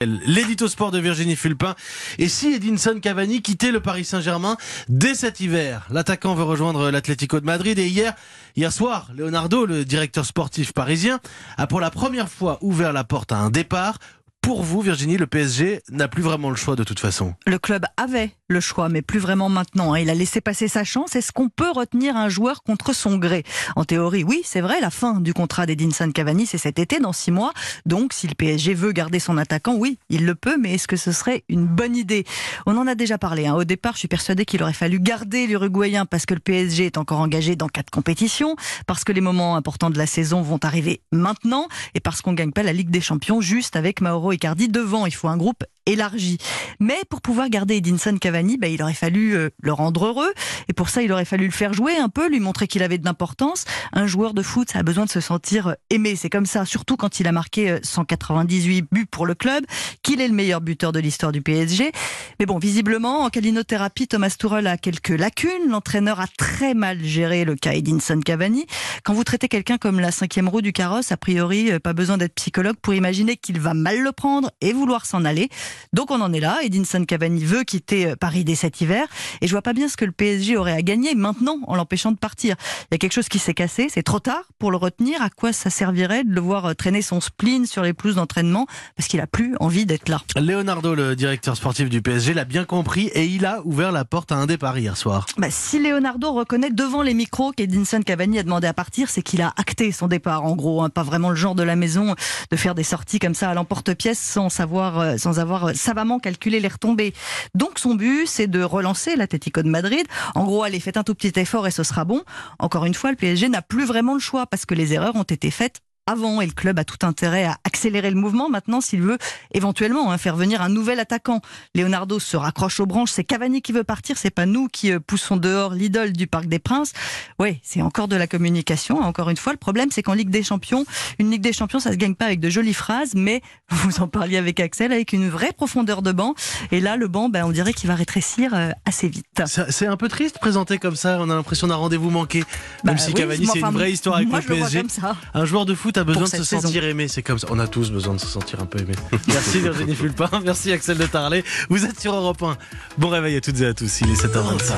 L'édito sport de Virginie Fulpin. Et si Edinson Cavani quittait le Paris Saint-Germain dès cet hiver? L'attaquant veut rejoindre l'Atlético de Madrid et hier soir, Leonardo, le directeur sportif parisien, a pour la première fois ouvert la porte à un départ. Pour vous, Virginie, le PSG n'a plus vraiment le choix de toute façon. Le club avait le choix, mais plus vraiment maintenant. Il a laissé passer sa chance. Est-ce qu'on peut retenir un joueur contre son gré? En théorie, oui, c'est vrai. La fin du contrat d'Edinson Cavani, c'est cet été, dans 6 mois. Donc, si le PSG veut garder son attaquant, oui, il le peut. Mais est-ce que ce serait une bonne idée? On en a déjà parlé. Au départ, je suis persuadée qu'il aurait fallu garder l'Uruguayen parce que le PSG est encore engagé dans 4 compétitions, parce que les moments importants de la saison vont arriver maintenant et parce qu'on ne gagne pas la Ligue des Champions juste avec Mauro Icardi devant. Il faut un groupe élargi. Mais pour pouvoir garder Edinson Cavani, il aurait fallu le rendre heureux. Et pour ça, il aurait fallu le faire jouer un peu, lui montrer qu'il avait de l'importance. Un joueur de foot, ça a besoin de se sentir aimé. C'est comme ça, surtout quand il a marqué 198 buts pour le club, qu'il est le meilleur buteur de l'histoire du PSG. Mais bon, visiblement, en calinothérapie, Thomas Tuchel a quelques lacunes. L'entraîneur a très mal géré le cas Edinson Cavani. Quand vous traitez quelqu'un comme la 5e roue du carrosse, a priori, pas besoin d'être psychologue pour imaginer qu'il va mal le prendre et vouloir s'en aller. Donc on en est là. Edinson Cavani veut quitter Paris dès cet hiver et je vois pas bien ce que le PSG aurait à gagner maintenant en l'empêchant de partir. Il y a quelque chose qui s'est cassé, c'est trop tard pour le retenir. À quoi ça servirait de le voir traîner son spleen sur les pelouses d'entraînement parce qu'il a plus envie d'être là? Leonardo, le directeur sportif du PSG, l'a bien compris et il a ouvert la porte à un départ hier soir. Si Leonardo reconnaît devant les micros qu'Edinson Cavani a demandé à partir, c'est qu'il a acté son départ en gros. Pas vraiment le genre de la maison de faire des sorties comme ça à l'emporte-pièce sans avoir savamment calculé les retombées. Donc son but, c'est de relancer l'Atlético de Madrid. En gros, allez, faites un tout petit effort et ce sera bon. Encore une fois, le PSG n'a plus vraiment le choix parce que les erreurs ont été faites avant et le club a tout intérêt à accélérer le mouvement maintenant s'il veut éventuellement faire venir un nouvel attaquant. Leonardo se raccroche aux branches, c'est Cavani qui veut partir, c'est pas nous qui poussons dehors l'idole du Parc des Princes. Ouais, c'est encore de la communication. Encore une fois, le problème c'est qu'en Ligue des Champions, une Ligue des Champions ça se gagne pas avec de jolies phrases, mais vous en parliez avec Axel, avec une vraie profondeur de banc. Et là, le banc, on dirait qu'il va rétrécir assez vite. C'est un peu triste présenté comme ça, on a l'impression d'un rendez-vous manqué. Même si Cavani c'est une vraie histoire avec le PSG. Un joueur de foot a besoin de se sentir aimé, c'est comme ça. On a tous besoin de se sentir un peu aimé. Merci Virginie Fulpin, merci Axel de Tarlet. Vous êtes sur Europe 1. Bon réveil à toutes et à tous, il est 7h25.